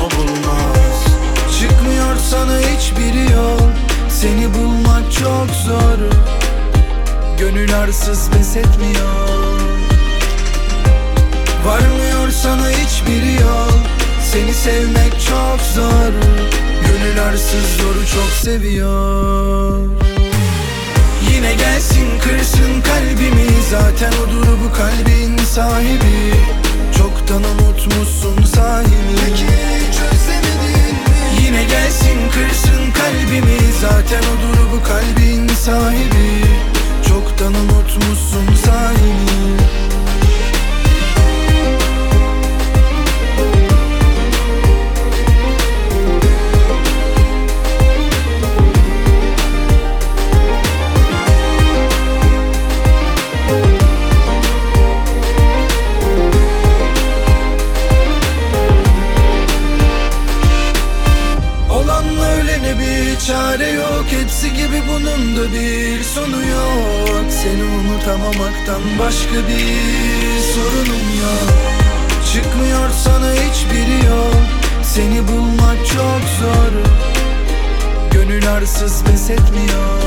bulmaz. Çıkmıyor sana hiçbir yol, seni bulmak çok zor. Gönül arsız pes etmiyor. Varmıyor sana hiçbir yol, seni sevmek çok zor. Gönül arsız zoru çok seviyor. Yine gelsin kırsın kalbimi, zaten odur bu kalbin sahibi. Çoktan unutmuşsun sahimi. Peki hiç özlemedin mi? Yine gelsin kırsın kalbimi, zaten odur bu kalbin sahibi. Çoktan unutmuşsun sahimi. Çare yok, hepsi gibi bunun da bir sonu yok. Seni unutamamaktan başka bir sorunum yok. Çıkmıyor sana hiçbir yol, seni bulmak çok zor. Gönül arsız pes etmiyor.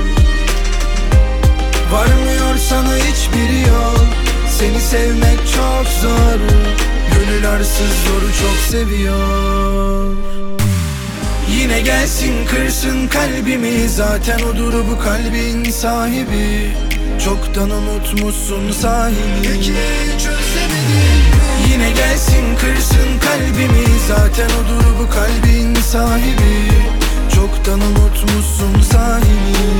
Varmıyor sana hiçbir yol, seni sevmek çok zor. Gönül arsız zoru çok seviyor. Yine gelsin kırsın kalbimi, zaten odur bu kalbin sahibi. Çoktan unutmuşsun sahimi. Peki hiç özlemedin mi? Yine gelsin kırsın kalbimi, zaten odur bu kalbin sahibi. Çoktan unutmuşsun sahimi.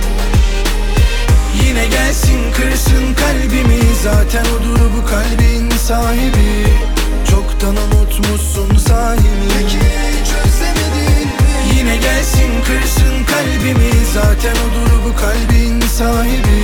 Yine gelsin kırsın kalbimi, zaten odur bu kalbin sahibi. Çoktan unutmuşsun sahimi. Peki hiç özlemedin mi? Yine gelsin kırsın kalbimi, zaten odur bu kalbin sahibi.